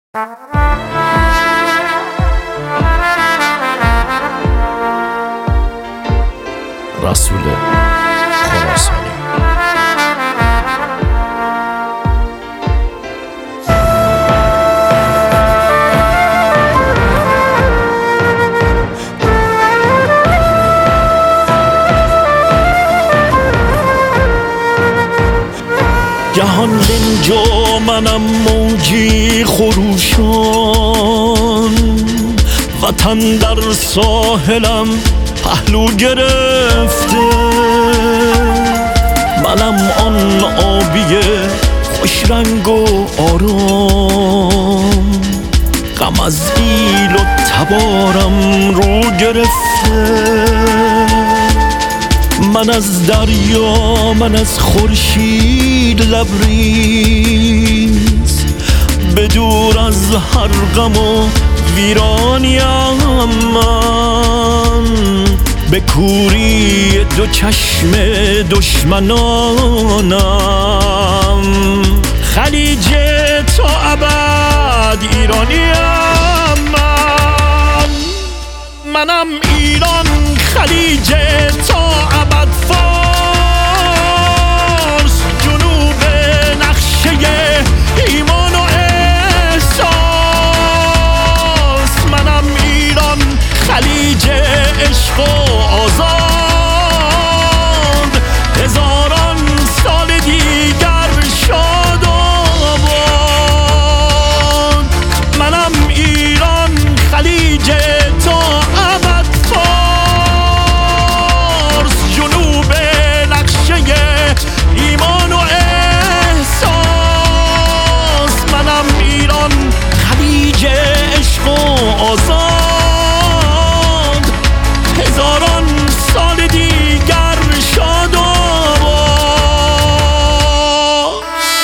رسول خراسانی. جهان لنج و منم موجی خروشان، وطن در ساحلم پهلو گرفته. منم آن آبی خوش رنگ و آرام، غم از ایل و تبارم رو گرفته. من از دریا، من از خورشید لبریز، به دور از هر غم و ویرانیم. من به کوری دو چشم دشمنانم، خلیج تا ابد ایرانیم. منم ایران، خلیج تا ابد فارس، جنوب نقشه ایمان و احساس. منم ایران، خلیج عشق و آزاد، هزاران سال دیگر شاد و آباد. منم ایران، خلیج تا ابد فارس، جنوب نقشه ایمان و احساس. منم ایران، خلیج عشق و آزاد، هزاران سال دیگر شاد و آباد.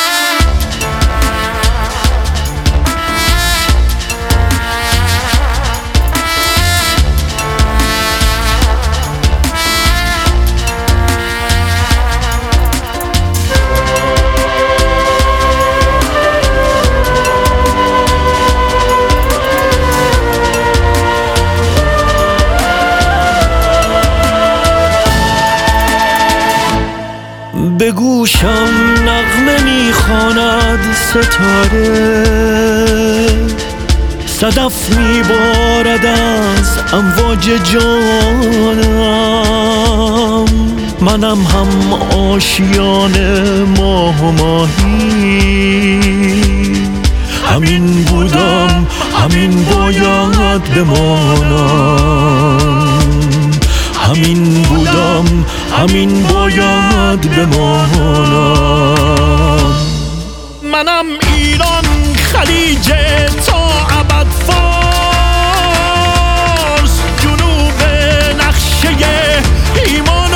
به گوشم نغمه میخواند ستاره، صدف میبارد از امواج جانم. منم هم آشیان ماه و ماهی، همین بودم، همین باید بمانم. همین بودم، همین باید بمانم. منم ایران، خلیج تا ابد فارس، جنوب نقشه ایمان و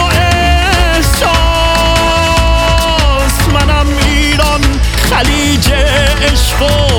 احساس. منم ایران، خلیج عشق و